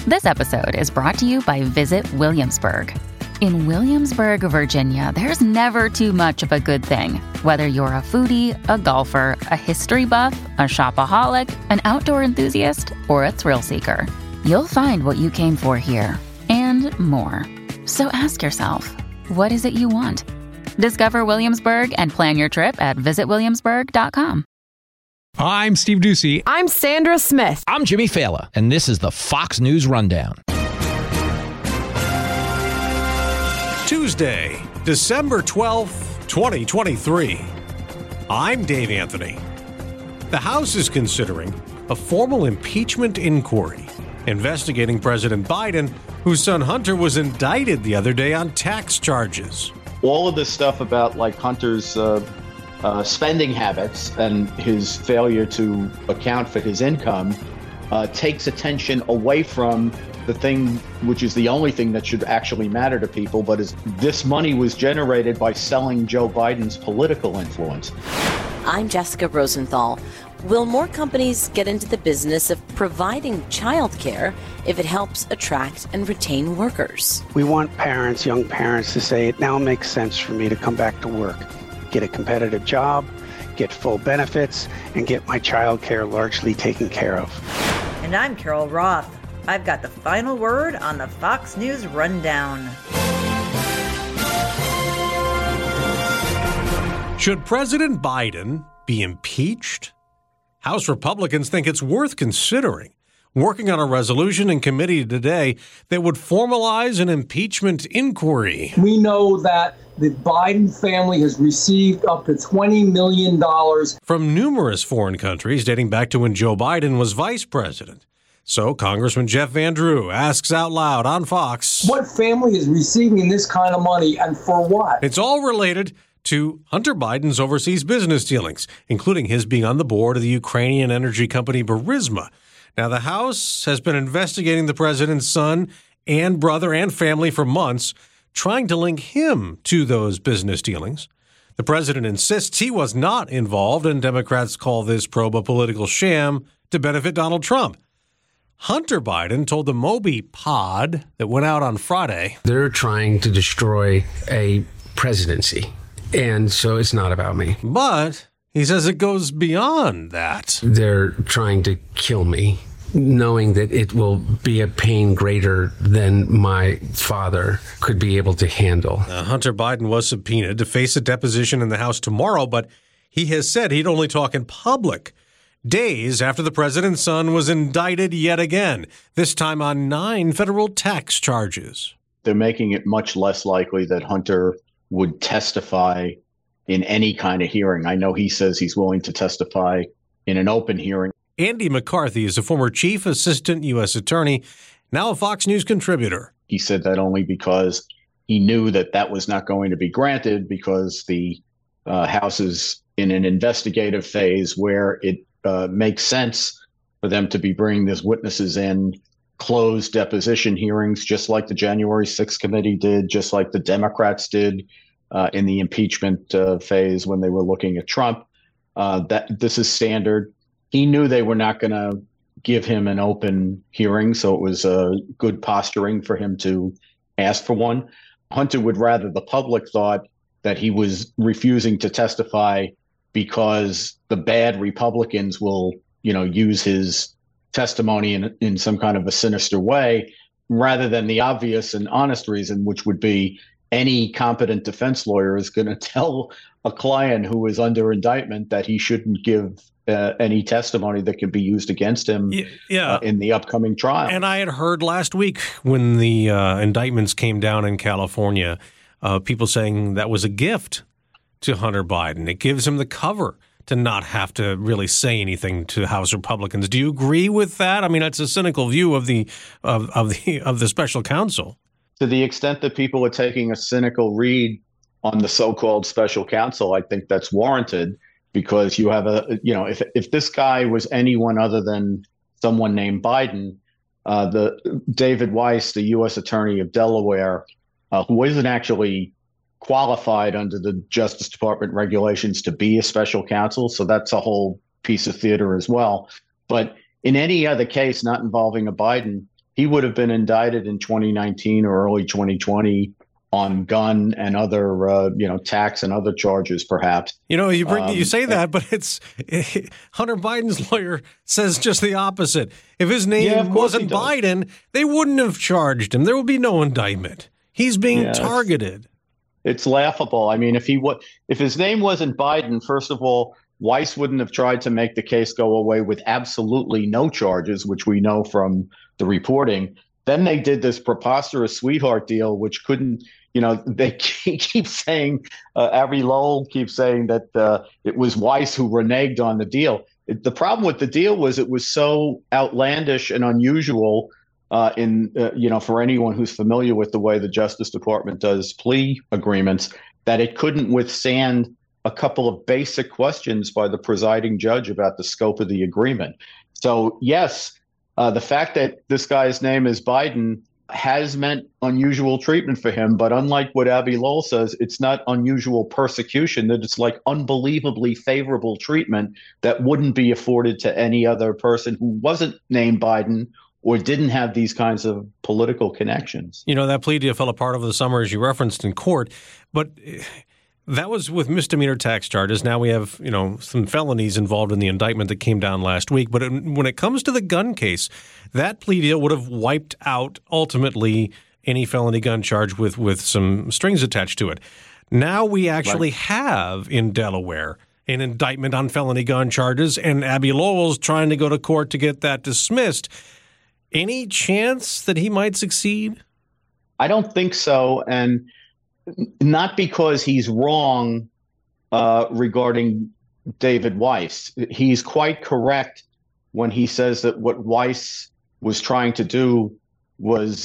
This episode is brought to you by Visit Williamsburg. In Williamsburg, Virginia, there's never too much of a good thing. Whether you're a foodie, a golfer, a history buff, a shopaholic, an outdoor enthusiast, or a thrill seeker, you'll find what you came for here and more. So ask yourself, what is it you want? Discover Williamsburg and plan your trip at visitwilliamsburg.com. I'm Steve Doocy. I'm Sandra Smith. I'm Jimmy Fallon, and this is the Fox News Rundown. Tuesday, December 12th, 2023. I'm Dave Anthony. The House is considering a formal impeachment inquiry investigating President Biden, whose son Hunter was indicted the other day on tax charges. All of this stuff about like Hunter's spending habits and his failure to account for his income takes attention away from the thing which is the only thing that should actually matter to people, but is this money was generated by selling Joe Biden's political influence. I'm Jessica Rosenthal. Will more companies get into the business of providing childcare if it helps attract and retain workers? We want parents, young parents, to say it now makes sense for me to come back to work, get a competitive job, get full benefits, and get my childcare largely taken care of. And I'm Carol Roth. I've got the final word on the Fox News Rundown. Should President Biden be impeached? House Republicans think it's worth considering, working on a resolution in committee today that would formalize an impeachment inquiry. We know that the Biden family has received up to $20 million from numerous foreign countries dating back to when Joe Biden was vice president. So Congressman Jeff Van Drew asks out loud on Fox, what family is receiving this kind of money and for what? It's all related to Hunter Biden's overseas business dealings, including his being on the board of the Ukrainian energy company Burisma. Now, the House has been investigating the president's son and brother and family for months, trying to link him to those business dealings. The president insists he was not involved, and Democrats call this probe a political sham to benefit Donald Trump. Hunter Biden told the Moby Pod that went out on Friday, they're trying to destroy a presidency. And so it's not about me. But he says it goes beyond that. They're trying to kill me, knowing that it will be a pain greater than my father could be able to handle. Hunter Biden was subpoenaed to face a deposition in the House tomorrow, but he has said he'd only talk in public, days after the president's son was indicted yet again, this time on 9 federal tax charges. They're making it much less likely that Hunter would testify in any kind of hearing. I know he says he's willing to testify in an open hearing. Andy McCarthy is a former chief assistant U.S. attorney, now a Fox News contributor. He said that only because he knew that that was not going to be granted because the House is in an investigative phase where it makes sense for them to be bringing these witnesses in closed deposition hearings, just like the January 6th committee did, just like the Democrats did in the impeachment phase when they were looking at Trump. That this is standard. He knew they were not going to give him an open hearing, so it was good posturing for him to ask for one. Hunter would rather the public thought that he was refusing to testify because the bad Republicans will, use his testimony in some kind of a sinister way, rather than the obvious and honest reason, which would be any competent defense lawyer is going to tell a client who is under indictment that he shouldn't give any testimony that could be used against him in the upcoming trial. And I had heard last week when the indictments came down in California, people saying that was a gift to Hunter Biden. It gives him the cover to not have to really say anything to House Republicans. Do you agree with that? I mean, it's a cynical view of the special counsel. To the extent that people are taking a cynical read on the so-called special counsel, I think that's warranted, because you have if this guy was anyone other than someone named Biden, the David Weiss, the U.S. Attorney of Delaware, who isn't actually qualified under the Justice Department regulations to be a special counsel. So that's a whole piece of theater as well. But in any other case not involving a Biden, he would have been indicted in 2019 or early 2020 on gun and other, tax and other charges, perhaps. You say that, but Hunter Biden's lawyer says just the opposite. If his name wasn't Biden, they wouldn't have charged him. There would be no indictment. He's being targeted. It's laughable. I mean, if his name wasn't Biden, first of all, Weiss wouldn't have tried to make the case go away with absolutely no charges, which we know from the reporting. Then they did this preposterous sweetheart deal, which couldn't, they keep saying, Abby Lowell keeps saying that it was Weiss who reneged on the deal. The problem with the deal was it was so outlandish and unusual for anyone who's familiar with the way the Justice Department does plea agreements, that it couldn't withstand a couple of basic questions by the presiding judge about the scope of the agreement. So, yes, the fact that this guy's name is Biden has meant unusual treatment for him. But unlike what Abby Lowell says, it's not unusual persecution, that it's like unbelievably favorable treatment that wouldn't be afforded to any other person who wasn't named Biden or didn't have these kinds of political connections. That plea deal fell apart over the summer, as you referenced, in court. But that was with misdemeanor tax charges. Now we have, some felonies involved in the indictment that came down last week. But when it comes to the gun case, that plea deal would have wiped out, ultimately, any felony gun charge with some strings attached to it. Now we actually have, in Delaware, an indictment on felony gun charges, and Abby Lowell's trying to go to court to get that dismissed. Any chance that he might succeed? I don't think so. And not because he's wrong regarding David Weiss. He's quite correct when he says that what Weiss was trying to do was,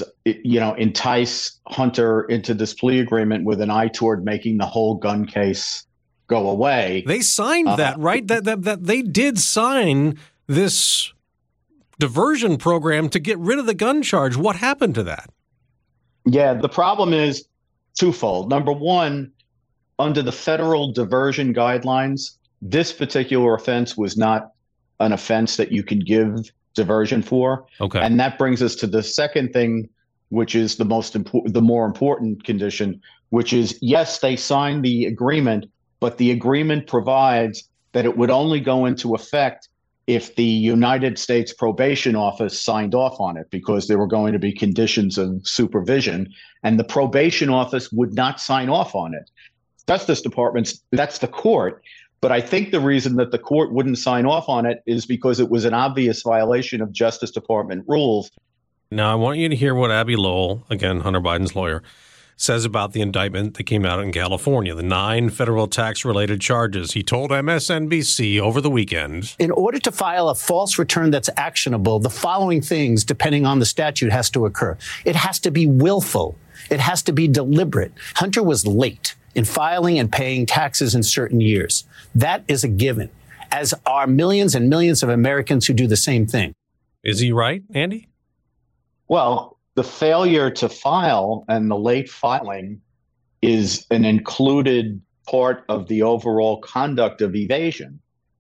entice Hunter into this plea agreement with an eye toward making the whole gun case go away. They signed that, right? That they did sign this diversion program to get rid of the gun charge. What happened to that? Yeah, the problem is twofold. Number one, under the federal diversion guidelines, this particular offense was not an offense that you could give diversion for. Okay. And that brings us to the second thing, which is the more important condition, which is, yes, they signed the agreement, but the agreement provides that it would only go into effect if the United States Probation Office signed off on it, because there were going to be conditions of supervision, and the Probation Office would not sign off on it. Justice Department's, that's the court. But I think the reason that the court wouldn't sign off on it is because it was an obvious violation of Justice Department rules. Now, I want you to hear what Abby Lowell, again, Hunter Biden's lawyer, says about the indictment that came out in California, the 9 federal tax-related charges. He told MSNBC over the weekend, in order to file a false return that's actionable, the following things, depending on the statute, has to occur. It has to be willful. It has to be deliberate. Hunter was late in filing and paying taxes in certain years. That is a given, as are millions and millions of Americans who do the same thing. Is he right, Andy? Well, the failure to file and the late filing is an included part of the overall conduct of evasion.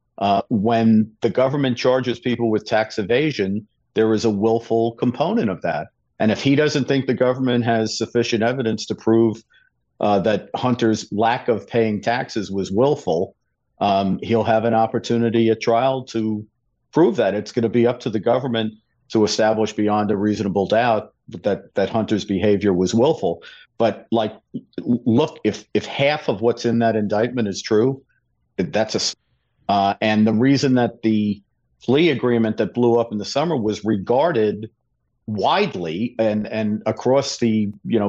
When the government charges people with tax evasion, there is a willful component of that. And if he doesn't think the government has sufficient evidence to prove that Hunter's lack of paying taxes was willful, he'll have an opportunity at trial to prove that. It's going to be up to the government to establish beyond a reasonable doubt that Hunter's behavior was willful. But look, if half of what's in that indictment is true, that's and the reason that the plea agreement that blew up in the summer was regarded widely and across the,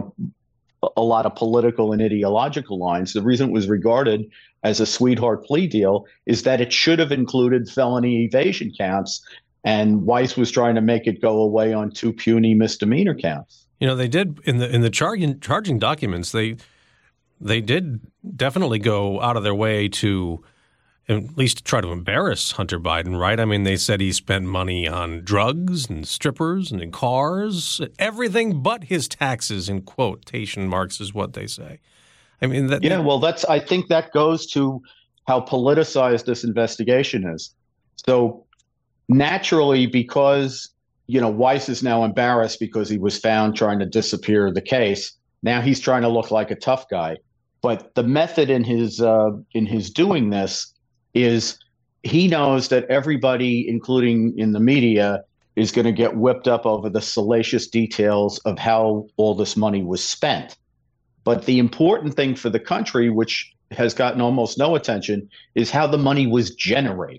a lot of political and ideological lines, the reason it was regarded as a sweetheart plea deal is that it should have included felony evasion counts. And Weiss was trying to make it go away on 2 puny misdemeanor counts. They did in the charging documents. They did definitely go out of their way to at least try to embarrass Hunter Biden, right? I mean, they said he spent money on drugs and strippers and in cars, everything but his taxes, in quotation marks, is what they say. I mean, I think that goes to how politicized this investigation is. So naturally, because Weiss is now embarrassed because he was found trying to disappear the case. Now he's trying to look like a tough guy. But the method in his doing this is he knows that everybody, including in the media, is going to get whipped up over the salacious details of how all this money was spent. But the important thing for the country, which has gotten almost no attention, is how the money was generated.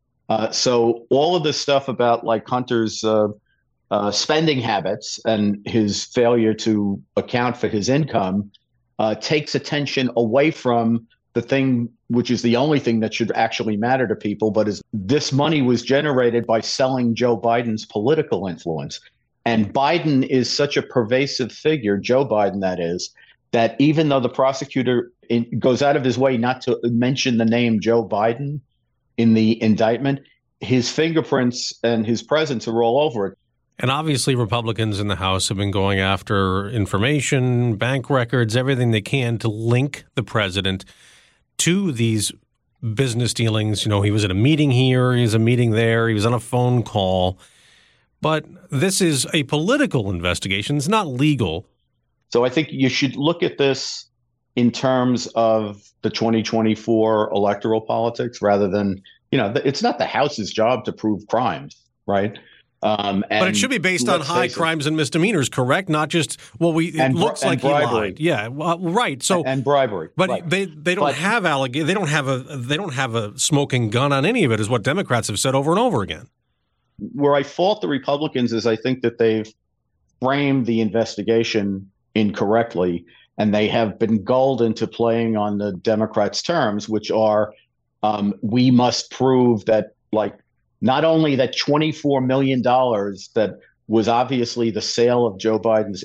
So all of this stuff about like Hunter's spending habits and his failure to account for his income takes attention away from the thing, which is the only thing that should actually matter to people, but is this money was generated by selling Joe Biden's political influence. And Biden is such a pervasive figure, Joe Biden that is, that even though the prosecutor goes out of his way not to mention the name Joe Biden in the indictment, his fingerprints and his presence are all over it. And obviously Republicans in the House have been going after information, bank records, everything they can to link the president to these business dealings. He was at a meeting here, he was at a meeting there, he was on a phone call. But this is a political investigation. It's not legal. So I think you should look at this in terms of the 2024 electoral politics rather than, it's not the House's job to prove crimes, right? But it should be based on high crimes and misdemeanors, correct? Not just it looks like he lied. Yeah, well, right. So and bribery, but right. they don't have They don't have a smoking gun on any of it, is what Democrats have said over and over again. Where I fault the Republicans is I think that they've framed the investigation incorrectly, and they have been gulled into playing on the Democrats' terms, which are we must prove that not only that $24 million that was obviously the sale of Joe Biden's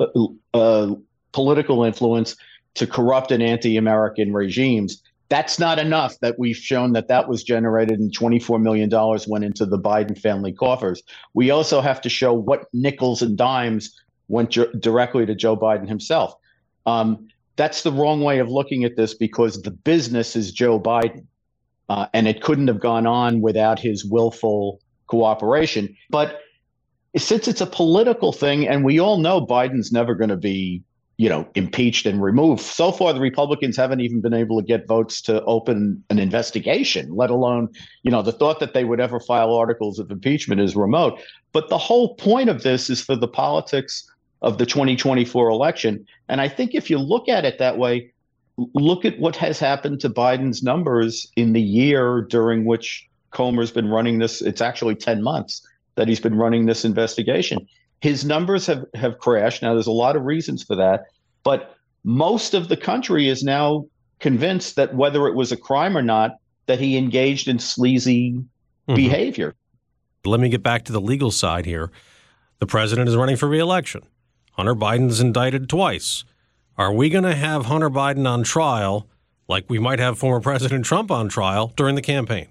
political influence to corrupt and anti-American regimes, that's not enough that we've shown that was generated and $24 million went into the Biden family coffers. We also have to show what nickels and dimes went directly to Joe Biden himself. That's the wrong way of looking at this because the business is Joe Biden. And it couldn't have gone on without his willful cooperation. But since it's a political thing, and we all know Biden's never going to be, impeached and removed. So far, the Republicans haven't even been able to get votes to open an investigation, let alone, the thought that they would ever file articles of impeachment is remote. But the whole point of this is for the politics of the 2024 election. And I think if you look at it that way, look at what has happened to Biden's numbers in the year during which Comer's been running this. It's actually 10 months that he's been running this investigation. His numbers have crashed. Now, there's a lot of reasons for that, but most of the country is now convinced that whether it was a crime or not, that he engaged in sleazy behavior. Let me get back to the legal side here. The president is running for re-election. Hunter Biden's indicted twice. Are we going to have Hunter Biden on trial like we might have former President Trump on trial during the campaign?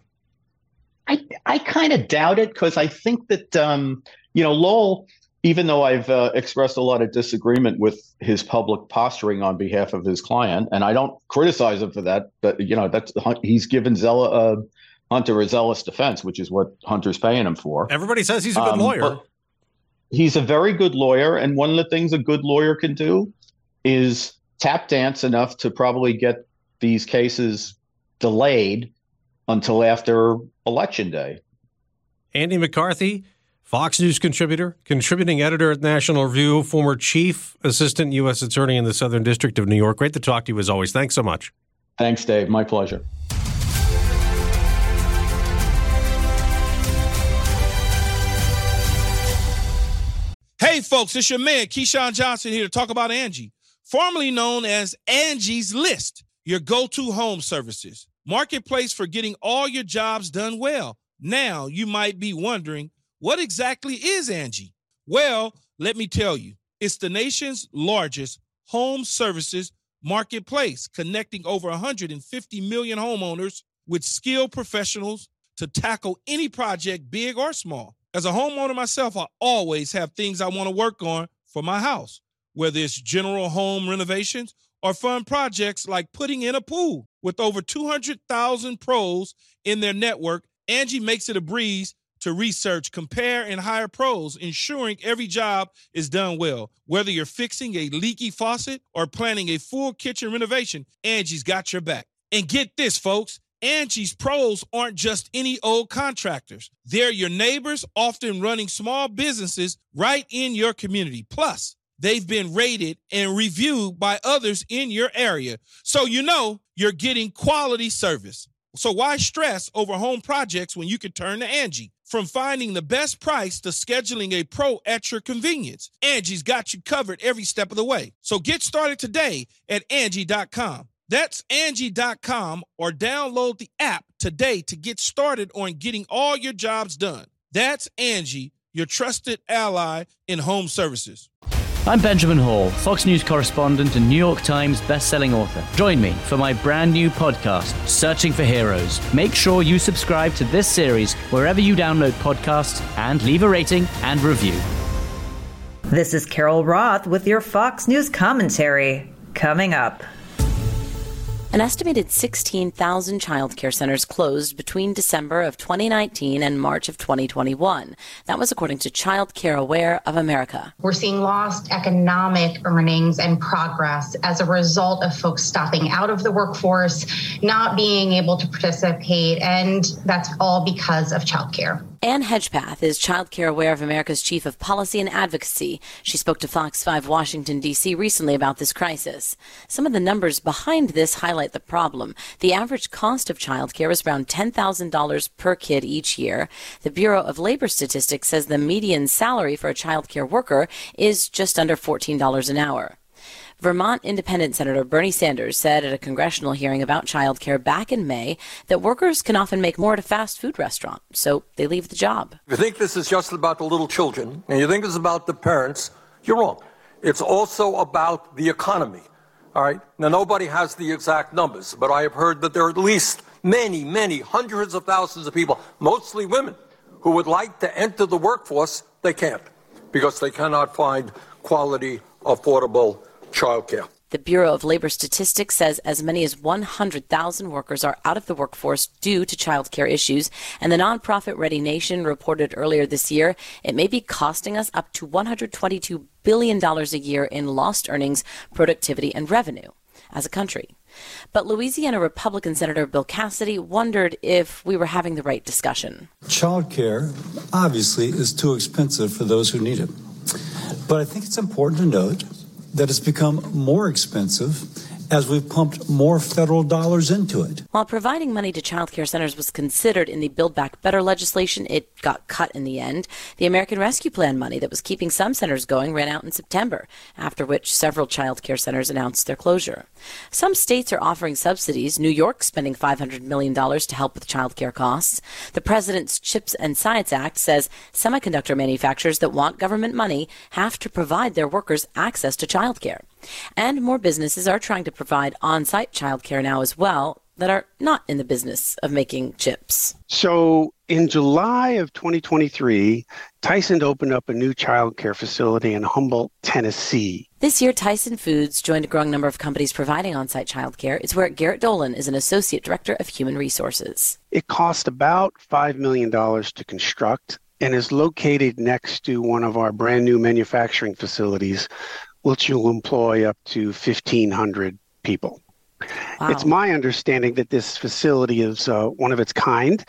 I kind of doubt it because I think that, Lowell, even though I've expressed a lot of disagreement with his public posturing on behalf of his client, and I don't criticize him for that, but, he's given Hunter a zealous defense, which is what Hunter's paying him for. Everybody says he's a good lawyer. He's a very good lawyer, and one of the things a good lawyer can do is tap dance enough to probably get these cases delayed until after Election Day. Andy McCarthy, Fox News contributor, contributing editor at National Review, former chief assistant U.S. attorney in the Southern District of New York. Great to talk to you as always. Thanks so much. Thanks, Dave. My pleasure. Hey, folks, it's your man, Keyshawn Johnson, here to talk about Angie, formerly known as Angie's List, your go-to home services. Marketplace for getting all your jobs done well. Now, you might be wondering, what exactly is Angie? Well, let me tell you. It's the nation's largest home services marketplace, connecting over 150 million homeowners with skilled professionals to tackle any project, big or small. As a homeowner myself, I always have things I want to work on for my house, whether it's general home renovations or fun projects like putting in a pool. With over 200,000 pros in their network, Angie makes it a breeze to research, compare, and hire pros, ensuring every job is done well. Whether you're fixing a leaky faucet or planning a full kitchen renovation, Angie's got your back. And get this, folks. Angie's pros aren't just any old contractors. They're your neighbors, often running small businesses right in your community. Plus, they've been rated and reviewed by others in your area. So you know you're getting quality service. So why stress over home projects when you can turn to Angie? From finding the best price to scheduling a pro at your convenience, Angie's got you covered every step of the way. So get started today at Angie.com. That's Angie.com, or download the app today to get started on getting all your jobs done. That's Angie, your trusted ally in home services. I'm Benjamin Hall, Fox News correspondent and New York Times bestselling author. Join me for my brand new podcast, Searching for Heroes. Make sure you subscribe to this series wherever you download podcasts and leave a rating and review. This is Carol Roth with your Fox News commentary. Coming up. An estimated 16,000 child care centers closed between December of 2019 and March of 2021. That was according to Child Care Aware of America. We're seeing lost economic earnings and progress as a result of folks stopping out of the workforce, not being able to participate, and that's all because of child care. Ann Hedgepath is Child Care Aware of America's Chief of Policy and Advocacy. She spoke to Fox 5 Washington, D.C. recently about this crisis. Some of the numbers behind this highlight the problem. The average cost of child care is around $10,000 per kid each year. The Bureau of Labor Statistics says the median salary for a child care worker is just under $14 an hour. Vermont Independent Senator Bernie Sanders said at a congressional hearing about child care back in May that workers can often make more at a fast food restaurant, so they leave the job. If you think this is just about the little children and you think it's about the parents, you're wrong. It's also about the economy. All right. Now, nobody has the exact numbers, but I have heard that there are at least many, hundreds of thousands of people, mostly women, who would like to enter the workforce. They can't because they cannot find quality, affordable childcare. The Bureau of Labor Statistics says as many as 100,000 workers are out of the workforce due to child care issues, and the nonprofit Ready Nation reported earlier this year it may be costing us up to $122 billion a year in lost earnings, productivity, and revenue as a country. But Louisiana Republican Senator Bill Cassidy wondered if we were having the right discussion. Child care obviously is too expensive for those who need it. But I think it's important to note that it's become more expensive as we've pumped more federal dollars into it. While providing money to child care centers was considered in the Build Back Better legislation, it got cut in the end. The American Rescue Plan money that was keeping some centers going ran out in September, after which several child care centers announced their closure. Some states are offering subsidies, New York spending $500 million to help with child care costs. The President's CHIPS and Science Act says semiconductor manufacturers that want government money have to provide their workers access to child care. And more businesses are trying to provide on-site child care now as well that are not in the business of making chips. So in July of 2023, Tyson opened up a new child care facility in Humboldt, Tennessee. This year, Tyson Foods joined a growing number of companies providing on-site child care. It's where Garrett Dolan is an associate director of human resources. It cost about $5 million to construct and is located next to one of our brand new manufacturing facilities, which will employ up to 1,500 people. Wow. It's my understanding that this facility is one of its kind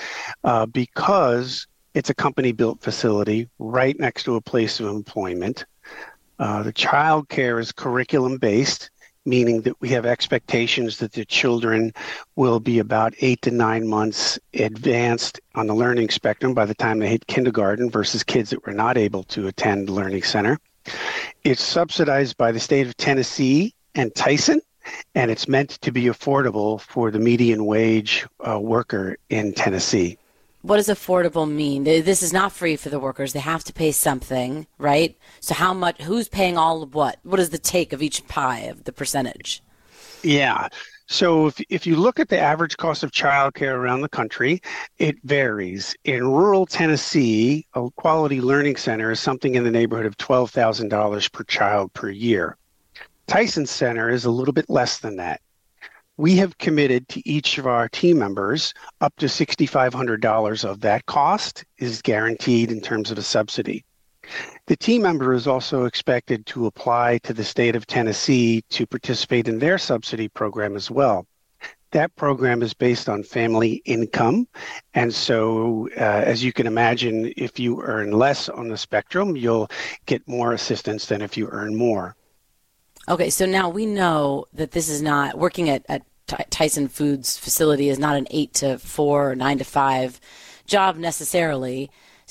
because it's a company-built facility right next to a place of employment. The child care is curriculum-based, meaning that we have expectations that the children will be about 8 to 9 months advanced on the learning spectrum by the time they hit kindergarten versus kids that were not able to attend the learning center. It's subsidized by the state of Tennessee and Tyson, and it's meant to be affordable for the median wage worker in Tennessee. What does affordable mean? This is not free for the workers. They have to pay something, right? So how much, who's paying all of what? What is the take of each pie, of the percentage? Yeah. So if you look at the average cost of childcare around the country, it varies. In rural Tennessee, a quality learning center is something in the neighborhood of $12,000 per child per year. Tyson Center is a little bit less than that. We have committed to each of our team members up to $6,500 of that cost is guaranteed in terms of a subsidy. The team member is also expected to apply to the state of Tennessee to participate in their subsidy program as well. That program is based on family income. And so, as you can imagine, if you earn less on the spectrum, you'll get more assistance than if you earn more. Okay, so now we know that this is not, working at Tyson Foods facility is not an 8 to 4 or 9 to 5 job necessarily.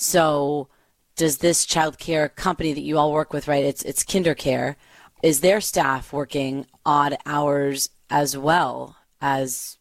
So does this child care company that you all work with, right, it's KinderCare, is their staff working odd hours as well as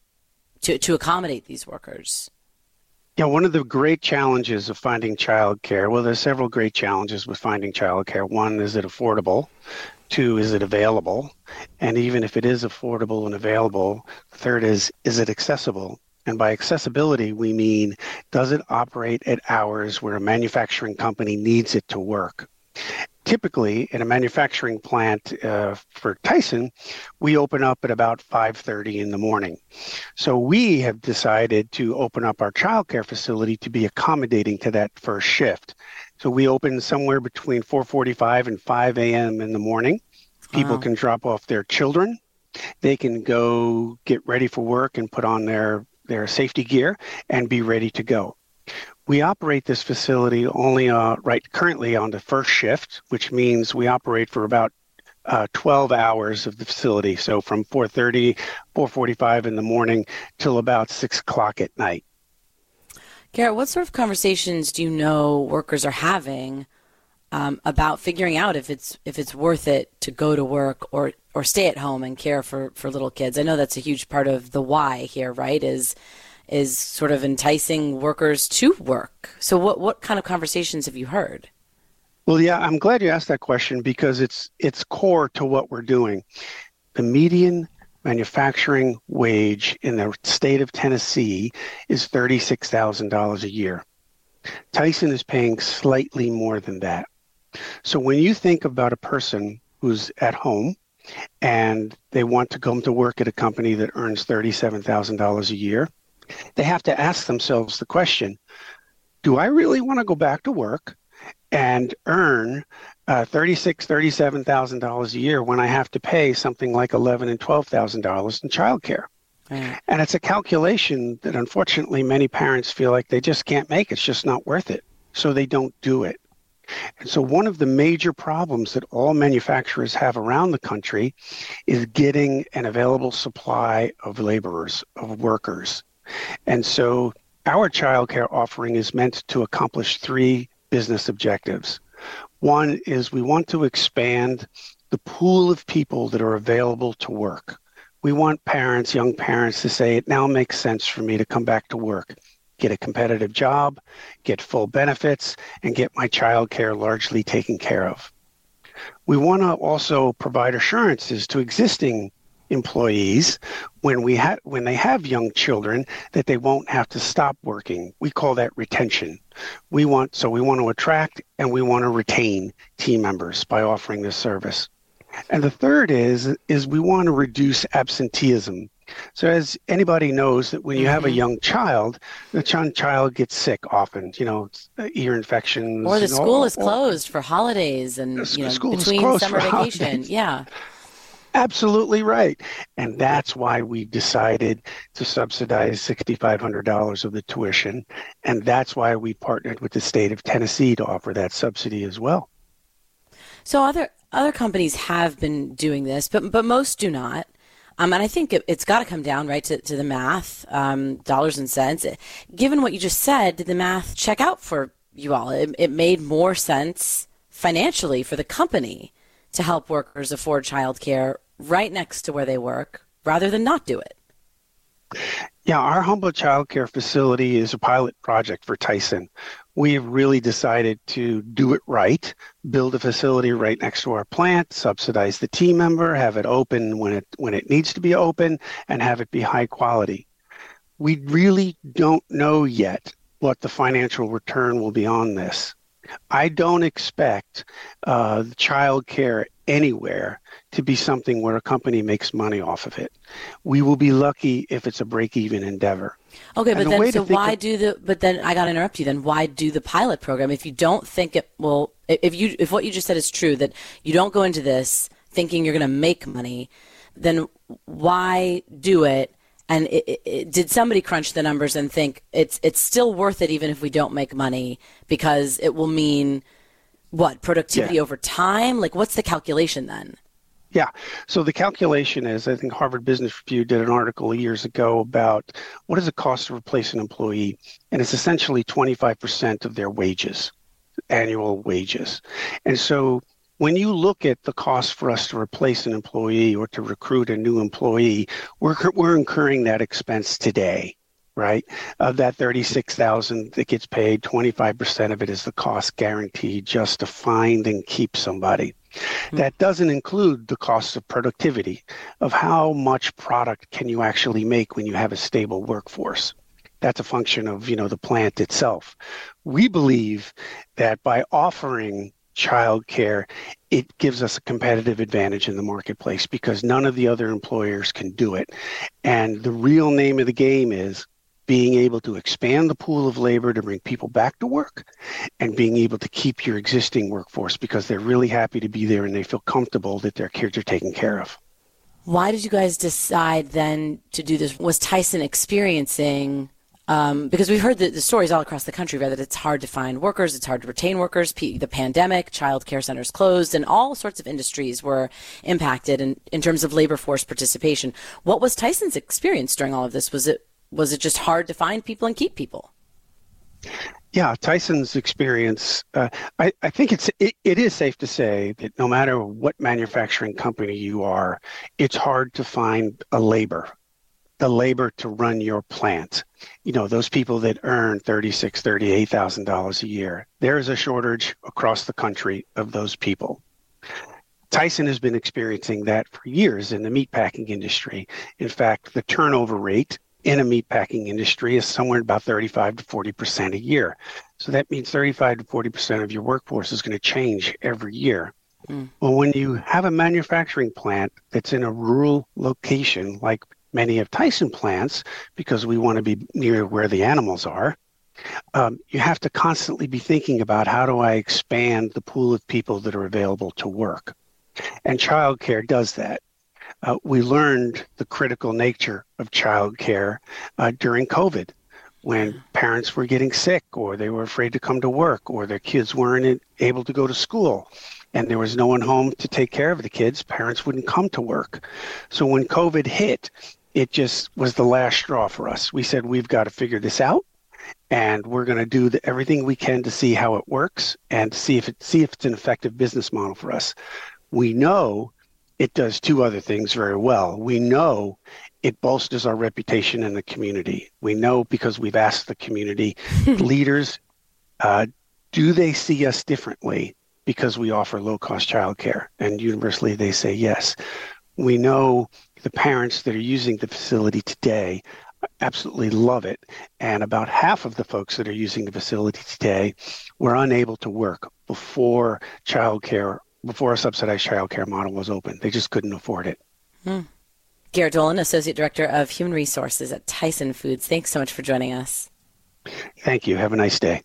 to accommodate these workers? Yeah, one of the great challenges of finding childcare, well, there's several great challenges with finding childcare. One, is it affordable? Two, is it available? And even if it is affordable and available, third is it accessible? And by accessibility, we mean, does it operate at hours where a manufacturing company needs it to work? Typically, in a manufacturing plant for Tyson, we open up at about 5:30 in the morning. So we have decided to open up our childcare facility to be accommodating to that first shift. So we open somewhere between 4:45 and 5 a.m. in the morning. People can drop off their children. They can go get ready for work and put on their safety gear and be ready to go. We operate this facility only currently on the first shift, which means we operate for about 12 hours of the facility. So from 4:30, 4:45 in the morning till about 6 o'clock at night. Garrett, what sort of conversations do you know workers are having about figuring out if it's worth it to go to work or stay at home and care for little kids? I know that's a huge part of the why here, right, is sort of enticing workers to work. So what kind of conversations have you heard? Well, yeah, I'm glad you asked that question because it's core to what we're doing. The median manufacturing wage in the state of Tennessee is $36,000 a year. Tyson is paying slightly more than that. So when you think about a person who's at home and they want to come to work at a company that earns $37,000 a year, they have to ask themselves the question, do I really want to go back to work and earn $36,000, $37,000 a year when I have to pay something like $11,000 and $12,000 in childcare? Right. And it's a calculation that unfortunately many parents feel like they just can't make. It's just not worth it. So they don't do it. And so one of the major problems that all manufacturers have around the country is getting an available supply of laborers, of workers. And so our childcare offering is meant to accomplish 3 business objectives. One is we want to expand the pool of people that are available to work. We want parents, young parents, to say, it now makes sense for me to come back to work, get a competitive job, get full benefits, and get my childcare largely taken care of. We want to also provide assurances to existing employees when they have young children that they won't have to stop working. We call that retention. We want to attract and we want to retain team members by offering this service. And the third is we want to reduce absenteeism. So as anybody knows that when you have a young child, the child gets sick often, ear infections. Or the school is closed for holidays and between summer vacation. Yeah. Absolutely right. And that's why we decided to subsidize $6,500 of the tuition. And that's why we partnered with the state of Tennessee to offer that subsidy as well. So other companies have been doing this, but most do not. And I think it's got to come down, right, to the math, dollars and cents. Given what you just said, did the math check out for you all? It made more sense financially for the company to help workers afford childcare right next to where they work rather than not do it. Yeah, our Humboldt Child Care Facility is a pilot project for Tyson. We have really decided to do it right, build a facility right next to our plant, subsidize the team member, have it open when it needs to be open, and have it be high quality. We really don't know yet what the financial return will be on this. I don't expect child care anywhere to be something where a company makes money off of it. We will be lucky if it's a break-even endeavor. Okay, but then so why do the? But then I got to interrupt you. Then why do the pilot program if you don't think it will? If what you just said is true, that you don't go into this thinking you're going to make money, then why do it? And did somebody crunch the numbers and think it's still worth it even if we don't make money because it will mean what, productivity over time? Like, what's the calculation then? Yeah. So the calculation is, I think Harvard Business Review did an article years ago about what does it cost to replace an employee? And it's essentially 25% of their wages, annual wages. And so when you look at the cost for us to replace an employee or to recruit a new employee, we're incurring that expense today, right? Of that $36,000 that gets paid, 25% of it is the cost guaranteed just to find and keep somebody. That doesn't include the cost of productivity, of how much product can you actually make when you have a stable workforce. That's a function of, the plant itself. We believe that by offering child care, it gives us a competitive advantage in the marketplace because none of the other employers can do it. And the real name of the game is being able to expand the pool of labor to bring people back to work and being able to keep your existing workforce because they're really happy to be there and they feel comfortable that their kids are taken care of. Why did you guys decide then to do this? Was Tyson experiencing, because we've heard the stories all across the country, that it's hard to find workers, it's hard to retain workers, the pandemic, child care centers closed, and all sorts of industries were impacted in terms of labor force participation. What was Tyson's experience during all of this? Was it just hard to find people and keep people? Yeah, Tyson's experience, I think it is safe to say that no matter what manufacturing company you are, it's hard to find the labor to run your plant. Those people that earn $36,000, $38,000 a year, there is a shortage across the country of those people. Tyson has been experiencing that for years in the meatpacking industry. In fact, the turnover rate in a meatpacking industry is somewhere about 35 to 40% a year. So that means 35 to 40% of your workforce is going to change every year. Well, when you have a manufacturing plant that's in a rural location, like many of Tyson plants, because we want to be near where the animals are, you have to constantly be thinking about how do I expand the pool of people that are available to work. And childcare does that. We learned the critical nature of childcare during COVID, when parents were getting sick or they were afraid to come to work or their kids weren't able to go to school and there was no one home to take care of the kids. Parents wouldn't come to work. So when COVID hit, it just was the last straw for us. We said, we've got to figure this out, and we're going to do everything we can to see how it works and see if it's an effective business model for us. We know it does two other things very well. We know it bolsters our reputation in the community. We know because we've asked the community leaders, do they see us differently because we offer low-cost childcare? And universally, they say yes. We know the parents that are using the facility today absolutely love it. And about half of the folks that are using the facility today were unable to work before a subsidized childcare model was open. They just couldn't afford it. Garrett Dolan, Associate Director of Human Resources at Tyson Foods. Thanks so much for joining us. Thank you. Have a nice day.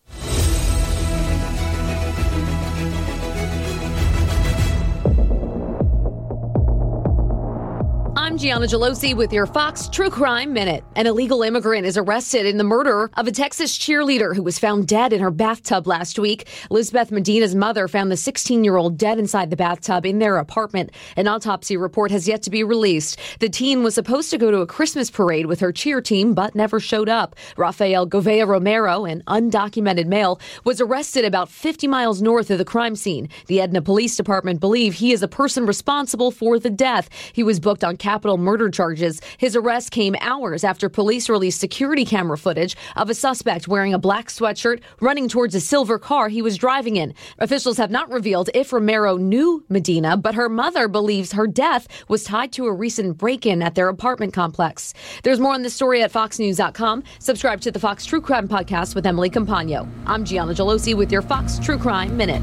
I'm Gianna Gelosi with your Fox True Crime Minute. An illegal immigrant is arrested in the murder of a Texas cheerleader who was found dead in her bathtub last week. Elizabeth Medina's mother found the 16-year-old dead inside the bathtub in their apartment. An autopsy report has yet to be released. The teen was supposed to go to a Christmas parade with her cheer team, but never showed up. Rafael Govea Romero, an undocumented male, was arrested about 50 miles north of the crime scene. The Edna Police Department believe he is a person responsible for the death. He was booked on Capitol capital murder charges. His arrest came hours after police released security camera footage of a suspect wearing a black sweatshirt running towards a silver car he was driving in. Officials have not revealed if Romero knew Medina, but her mother believes her death was tied to a recent break-in at their apartment complex. There's more on this story at foxnews.com. Subscribe to the Fox True Crime Podcast with Emily Campagno. I'm Gianna Gelosi with your Fox True Crime Minute.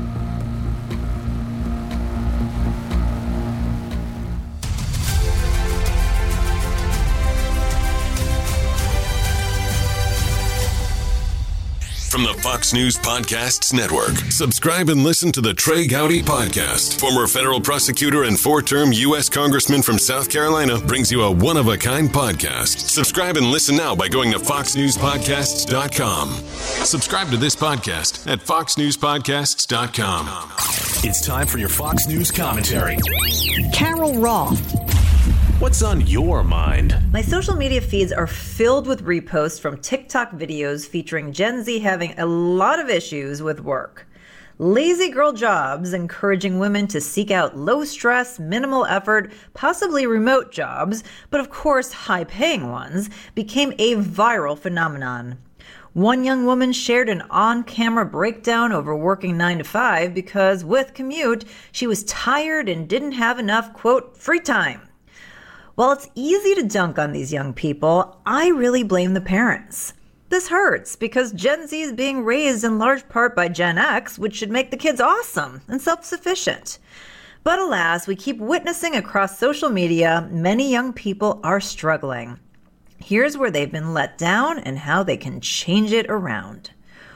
From the Fox News Podcasts Network. Subscribe and listen to the Trey Gowdy Podcast. Former federal prosecutor and 4-term U.S. Congressman from South Carolina brings you a one-of-a-kind podcast. Subscribe and listen now by going to foxnewspodcasts.com. Subscribe to this podcast at foxnewspodcasts.com. It's time for your Fox News commentary. Carol Roth. What's on your mind? My social media feeds are filled with reposts from TikTok videos featuring Gen Z having a lot of issues with work. Lazy girl jobs encouraging women to seek out low stress, minimal effort, possibly remote jobs, but of course high-paying ones, became a viral phenomenon. One young woman shared an on-camera breakdown over working 9 to 5 because with commute, she was tired and didn't have enough, quote, free time. While it's easy to dunk on these young people, I really blame the parents. This hurts because Gen Z is being raised in large part by Gen X, which should make the kids awesome and self-sufficient. But alas, we keep witnessing across social media many young people are struggling. Here's where they've been let down and how they can change it around.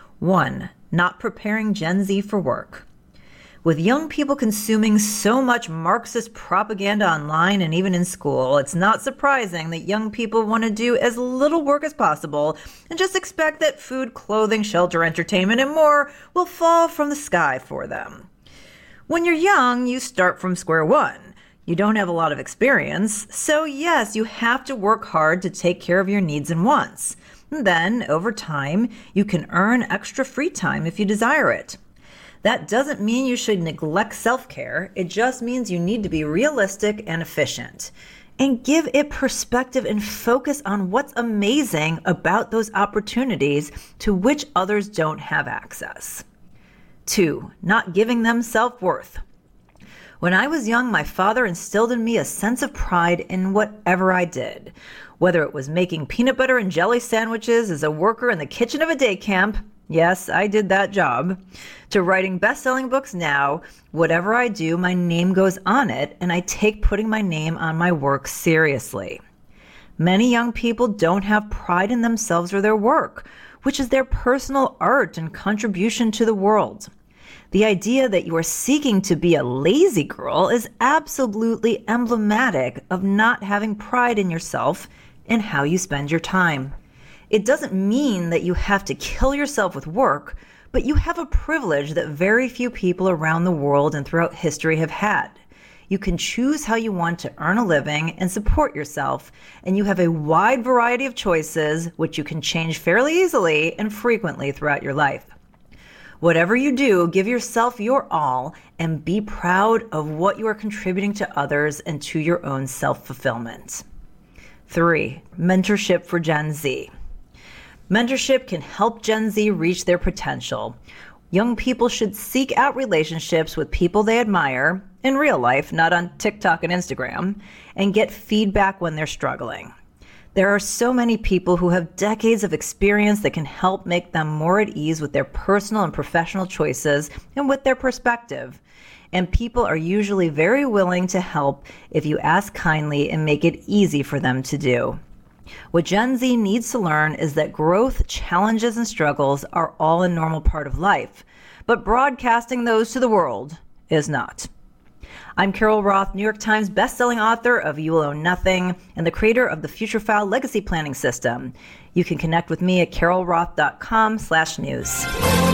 1. Not preparing Gen Z for work. With young people consuming so much Marxist propaganda online and even in school, it's not surprising that young people want to do as little work as possible and just expect that food, clothing, shelter, entertainment, and more will fall from the sky for them. When you're young, you start from square one. You don't have a lot of experience, so yes, you have to work hard to take care of your needs and wants. And then, over time, you can earn extra free time if you desire it. That doesn't mean you should neglect self-care. It just means you need to be realistic and efficient. And give it perspective and focus on what's amazing about those opportunities to which others don't have access. 2. Not giving them self-worth. When I was young, my father instilled in me a sense of pride in whatever I did. Whether it was making peanut butter and jelly sandwiches as a worker in the kitchen of a day camp, yes, I did that job, to writing best-selling books now, whatever I do, my name goes on it, and I take putting my name on my work seriously. Many young people don't have pride in themselves or their work, which is their personal art and contribution to the world. The idea that you are seeking to be a lazy girl is absolutely emblematic of not having pride in yourself and how you spend your time. It doesn't mean that you have to kill yourself with work, but you have a privilege that very few people around the world and throughout history have had. You can choose how you want to earn a living and support yourself, and you have a wide variety of choices which you can change fairly easily and frequently throughout your life. Whatever you do, give yourself your all and be proud of what you are contributing to others and to your own self-fulfillment. 3. Mentorship for Gen Z. Mentorship can help Gen Z reach their potential. Young people should seek out relationships with people they admire, in real life, not on TikTok and Instagram, and get feedback when they're struggling. There are so many people who have decades of experience that can help make them more at ease with their personal and professional choices and with their perspective. And people are usually very willing to help if you ask kindly and make it easy for them to do. What Gen Z needs to learn is that growth, challenges, and struggles are all a normal part of life, but broadcasting those to the world is not. I'm Carol Roth, New York Times bestselling author of You Will Own Nothing and the creator of the Future File Legacy Planning System. You can connect with me at carolroth.com/news.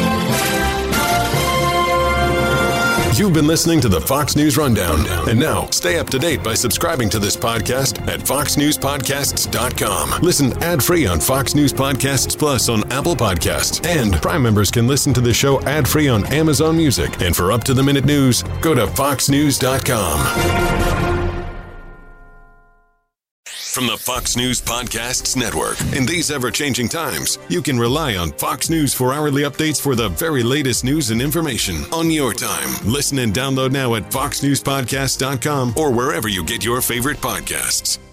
You've been listening to the Fox News Rundown. And now, stay up to date by subscribing to this podcast at foxnewspodcasts.com. Listen ad-free on Fox News Podcasts Plus on Apple Podcasts. And Prime members can listen to the show ad-free on Amazon Music. And for up-to-the-minute news, go to foxnews.com. From the Fox News Podcasts Network. In these ever-changing times, you can rely on Fox News for hourly updates for the very latest news and information on your time. Listen and download now at foxnewspodcast.com or wherever you get your favorite podcasts.